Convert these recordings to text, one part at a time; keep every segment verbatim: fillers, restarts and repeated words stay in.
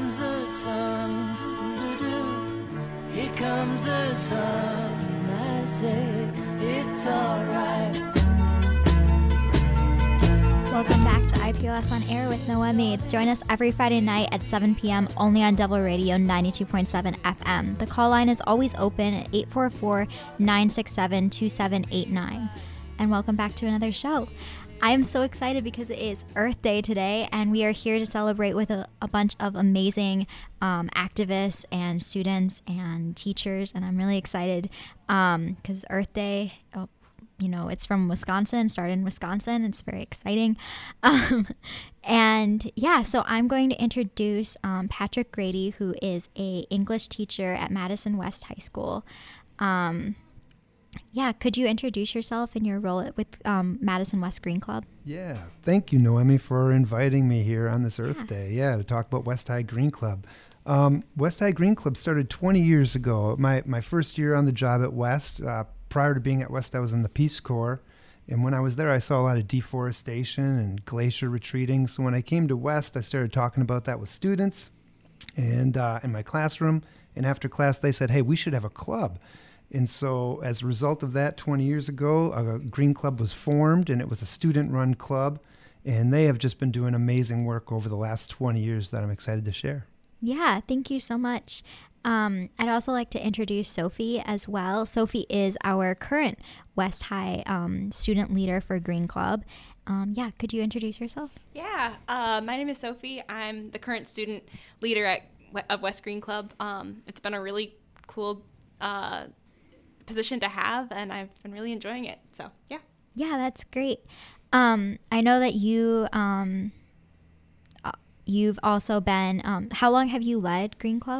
comes the sun, doo-doo-doo. Here comes the sun, I say it's alright. Welcome back to I P O S On Air with Noemi. Join us every Friday night at seven p.m. only on Double Radio ninety-two point seven F M. The call line is always open at eight four four, nine six seven, two seven eight nine. And welcome back to another show. I am so excited because it is Earth Day today, and we are here to celebrate with a, a bunch of amazing um, activists and students and teachers, and I'm really excited because um, Earth Day, oh, you know, it's from Wisconsin, started in Wisconsin. It's very exciting. Um, and yeah, so I'm going to introduce um, Patrick Grady, who is a English teacher at Madison West High School. Um, yeah, could you introduce yourself and your role with um, Madison West Green Club? Yeah, thank you, Noemi, for inviting me here on this Earth Yeah. Day. Yeah, to talk about West High Green Club. Um, West High Green Club started twenty years ago. My my first year on the job at West. Uh, prior to being at West, I was in the Peace Corps. And when I was there, I saw a lot of deforestation and glacier retreating. So when I came to West, I started talking about that with students and uh, in my classroom. And after class, they said, hey, we should have a club. And so as a result of that, twenty years ago, a Green Club was formed, and it was a student-run club. And they have just been doing amazing work over the last twenty years that I'm excited to share. Yeah, thank you so much. Um, I'd also like to introduce Sophie as well. Sophie is our current West High um, student leader for Green Club. Um, yeah, could you introduce yourself? Yeah, uh, my name is Sophie. I'm the current student leader at of West Green Club. Um, it's been a really cool uh, position to have, and I've been really enjoying it. So, yeah. Yeah, that's great. Um, I know that you, um, uh, you've also been, um, how long have you led Green Club?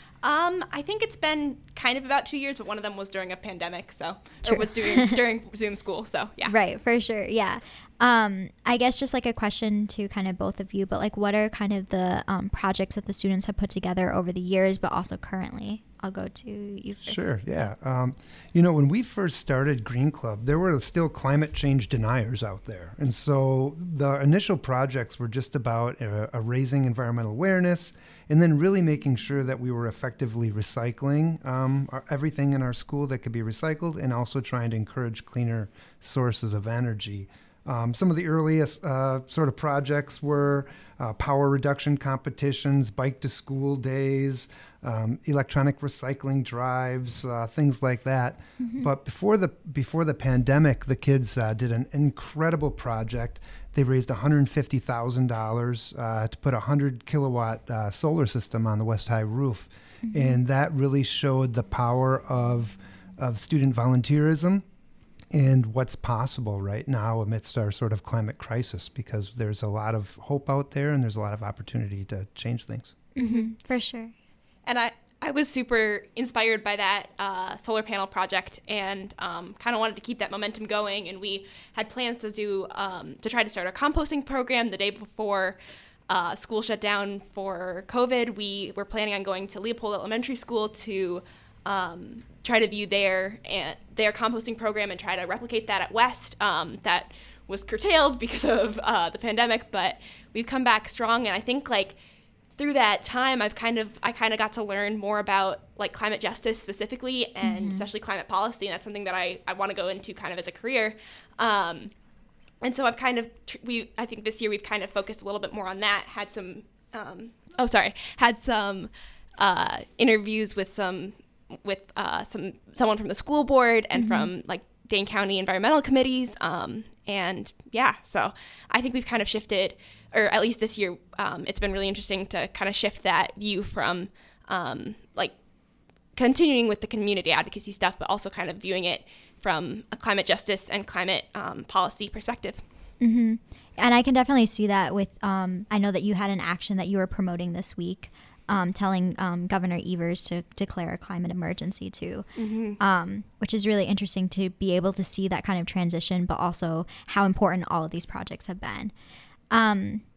Um, I think it's been kind of about two years, but one of them was during a pandemic, so, True. or was during, during Zoom school, so, yeah. Right, for sure, yeah. Um, I guess just like a question to kind of both of you, but like what are kind of the um, projects that the students have put together over the years, but also currently? I'll go to you first. Sure, yeah. Um, you know, when we first started Green Club, there were still climate change deniers out there. And so the initial projects were just about uh, uh, raising environmental awareness and then really making sure that we were effectively recycling um, our, everything in our school that could be recycled, and also trying to encourage cleaner sources of energy. Um, some of the earliest uh, sort of projects were uh, power reduction competitions, bike to school days, um, electronic recycling drives, uh, things like that. Mm-hmm. But before the before the pandemic, the kids uh, did an incredible project. They raised one hundred fifty thousand dollars uh, to put a one hundred kilowatt uh, solar system on the West High roof. Mm-hmm. And that really showed the power of of student volunteerism and what's possible right now amidst our sort of climate crisis, because there's a lot of hope out there and there's a lot of opportunity to change things. Mm-hmm, for sure. And I, I was super inspired by that uh, solar panel project, and um, kind of wanted to keep that momentum going. And we had plans to do um, to try to start a composting program the day before uh, school shut down for COVID. We were planning on going to Leopold Elementary School to um, try to view their and their composting program and try to replicate that at West. Um, that was curtailed because of uh, the pandemic, but we've come back strong. And I think like through that time, I've kind of I kind of got to learn more about like climate justice specifically, and mm-hmm. especially climate policy, and that's something that I, I want to go into kind of as a career. Um, and so I've kind of we I think this year we've kind of focused a little bit more on that. Had some um, oh sorry had some uh, interviews with some with uh, some someone from the school board and mm-hmm. from like Dane County environmental committees, um, and yeah, so I think we've kind of shifted. Or at least this year, um, it's been really interesting to kind of shift that view from um, like continuing with the community advocacy stuff, but also kind of viewing it from a climate justice and climate um, policy perspective. Mm-hmm. And I can definitely see that with, um, I know that you had an action that you were promoting this week, um, telling um, Governor Evers to declare a climate emergency too, mm-hmm. um, which is really interesting to be able to see that kind of transition, but also how important all of these projects have been. Um,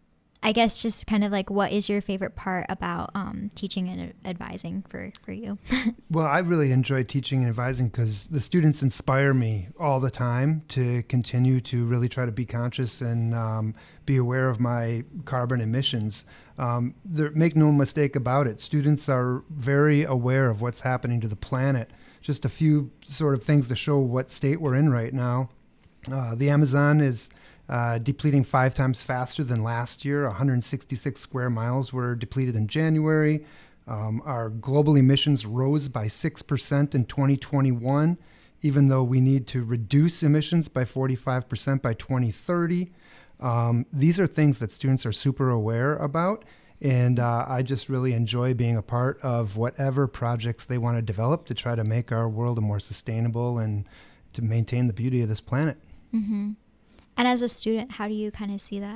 I guess just kind of like, what is your favorite part about um, teaching and advising for, for you? Well, I really enjoy teaching and advising because the students inspire me all the time to continue to really try to be conscious and um, be aware of my carbon emissions. Um, there, make no mistake about it, students are very aware of what's happening to the planet. Just a few sort of things to show what state we're in right now. Uh, the Amazon is uh, depleting five times faster than last year. one hundred sixty-six square miles were depleted in January. Um, our global emissions rose by six percent in twenty twenty-one, even though we need to reduce emissions by forty-five percent by twenty thirty. Um, these are things that students are super aware about. And uh, I just really enjoy being a part of whatever projects they want to develop to try to make our world a more sustainable and to maintain the beauty of this planet. Mm-hmm. And as a student, how do you kind of see that?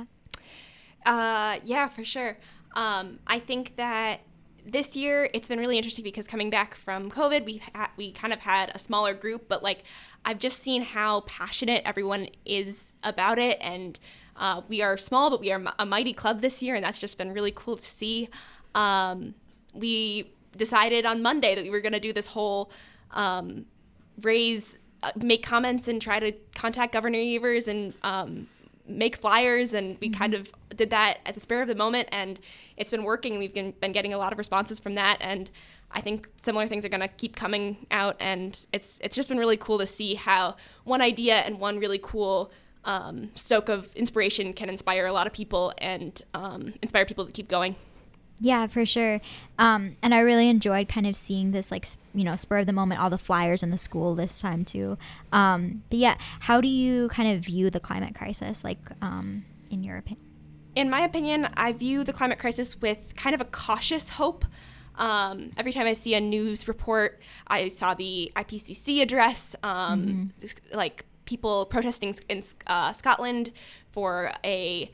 Uh, yeah, for sure. Um, I think that this year it's been really interesting because coming back from COVID, we ha- we kind of had a smaller group, but like I've just seen how passionate everyone is about it, and uh, we are small, but we are a mighty club this year, and that's just been really cool to see. Um, we decided on Monday that we were going to do this whole um, raise. Uh, make comments and try to contact Governor Evers and um, make flyers, and we mm-hmm. kind of did that at the spur of the moment, and it's been working, and we've been, been getting a lot of responses from that, and I think similar things are going to keep coming out, and it's it's just been really cool to see how one idea and one really cool um, stoke of inspiration can inspire a lot of people and um, inspire people to keep going. Yeah, for sure. Um, and I really enjoyed kind of seeing this, like, you know, spur of the moment, all the flyers in the school this time too. Um, but yeah, how do you kind of view the climate crisis, like, um, in your opinion? In my opinion, I view the climate crisis with kind of a cautious hope. Um, every time I see a news report, I saw the I P C C address, um, mm-hmm. like people protesting in uh, Scotland for a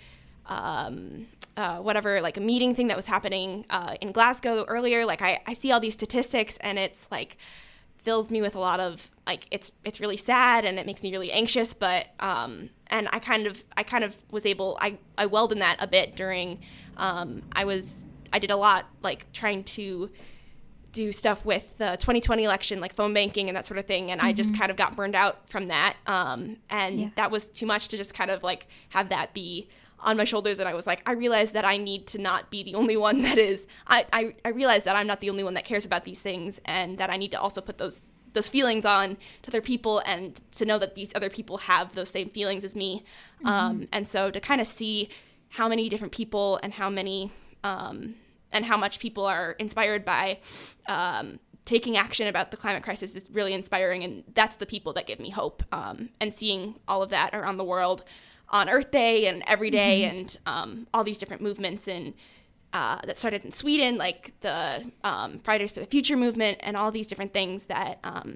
um, uh, whatever, like a meeting thing that was happening uh, in Glasgow earlier. Like I, I see all these statistics, and it's like fills me with a lot of like it's it's really sad, and it makes me really anxious. But um, and I kind of I kind of was able I I welled in that a bit during um, I was I did a lot like trying to do stuff with the twenty twenty election, like phone banking and that sort of thing. And mm-hmm. I just kind of got burned out from that. Um, and yeah. that was too much to just kind of like have that be on my shoulders. And I was like, I realized that I need to not be the only one that is, I, I, I realized that I'm not the only one that cares about these things, and that I need to also put those those feelings on to other people, and to know that these other people have those same feelings as me. Mm-hmm. Um, and so to kind of see how many different people and how many, um, and how much people are inspired by um, taking action about the climate crisis is really inspiring, and that's the people that give me hope. Um, and seeing all of that around the world on Earth Day and every day, mm-hmm. and um, all these different movements and uh, that started in Sweden, like the um, Fridays for the Future movement, and all these different things that, um,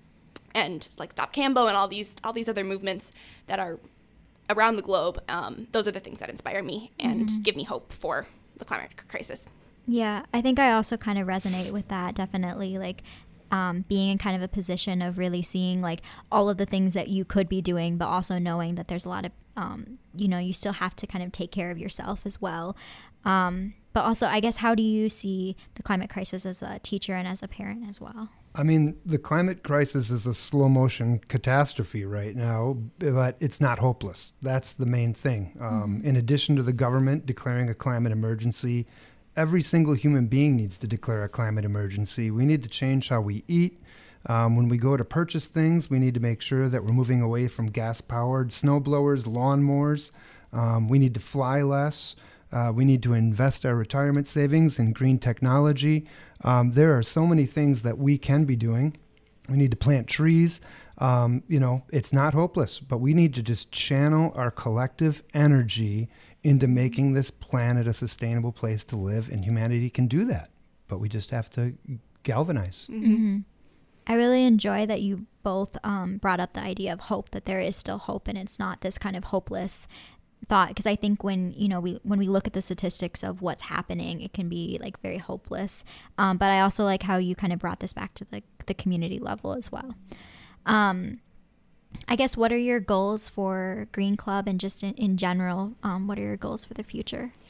and like Stop Cambo and all these all these other movements that are around the globe. Um, those are the things that inspire me and mm-hmm. give me hope for the climate crisis. Yeah, I think I also kind of resonate with that, definitely, like um, being in kind of a position of really seeing like all of the things that you could be doing, but also knowing that there's a lot of, um, you know, you still have to kind of take care of yourself as well. Um, but also, I guess, how do you see the climate crisis as a teacher and as a parent as well? I mean, the climate crisis is a slow motion catastrophe right now, but it's not hopeless. That's the main thing. Um, mm-hmm. In addition to the government declaring a climate emergency, every single human being needs to declare a climate emergency. We need to change how we eat. Um, when we go to purchase things, we need to make sure that we're moving away from gas-powered snowblowers, lawnmowers. Um, we need to fly less. Uh, we need to invest our retirement savings in green technology. Um, there are so many things that we can be doing. We need to plant trees. Um, you know, it's not hopeless, but we need to just channel our collective energy into making this planet a sustainable place to live, and humanity can do that. But we just have to galvanize. Mm-hmm. I really enjoy that you both um, brought up the idea of hope, that there is still hope, and it's not this kind of hopeless thought, because I think when you know we when we look at the statistics of what's happening, it can be like very hopeless. Um, but I also like how you kind of brought this back to the the community level as well. Um, I guess, what are your goals for Green Club, and just in, in general, um, what are your goals for the future?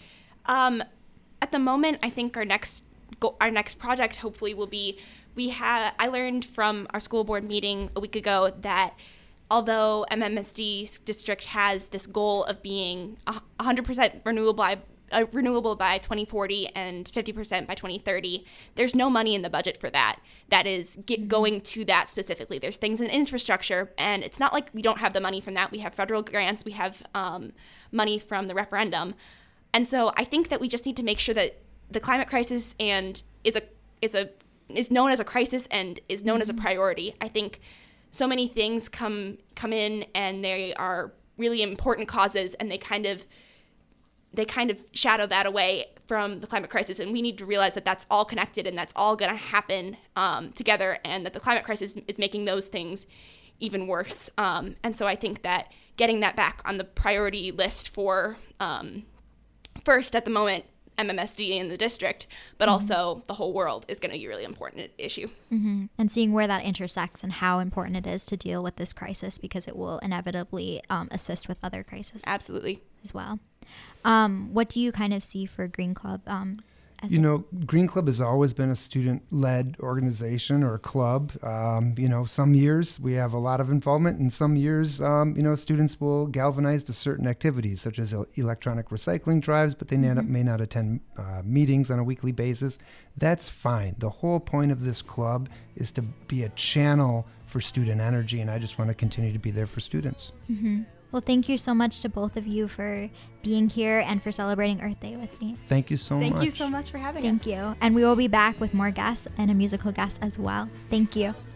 Um, at the moment, I think our next go- our next project hopefully will be, we have, I learned from our school board meeting a week ago that although M M S D district has this goal of being one hundred percent renewable by, uh, renewable by twenty forty and fifty percent by twenty thirty, there's no money in the budget for that. That is get going to that specifically. There's things in infrastructure, and it's not like we don't have the money from that. We have federal grants, we have um, money from the referendum. And so I think that we just need to make sure that the climate crisis and is a is a is known as a crisis and is known mm-hmm. as a priority. I think so many things come come in and they are really important causes, and they kind of they kind of shadow that away from the climate crisis, and we need to realize that that's all connected and that's all going to happen um, together, and that the climate crisis is making those things even worse. Um, and so I think that getting that back on the priority list for um, first, at the moment, M M S D in the district, but mm-hmm. also the whole world is going to be a really important issue. Mm-hmm. And seeing where that intersects and how important it is to deal with this crisis, because it will inevitably um, assist with other crises. Absolutely. As well. Um, what do you kind of see for Green Club? Um, as you a- know, Green Club has always been a student-led organization or a club. Um, you know, some years we have a lot of involvement, and some years, um, you know, students will galvanize to certain activities, such as electronic recycling drives, but they mm-hmm. not, may not attend uh, meetings on a weekly basis. That's fine. The whole point of this club is to be a channel for student energy, and I just want to continue to be there for students. Mm-hmm. Well, thank you so much to both of you for being here and for celebrating Earth Day with me. Thank you so Thank much. Thank you so much for having thank us. Thank you. And we will be back with more guests and a musical guest as well. Thank you.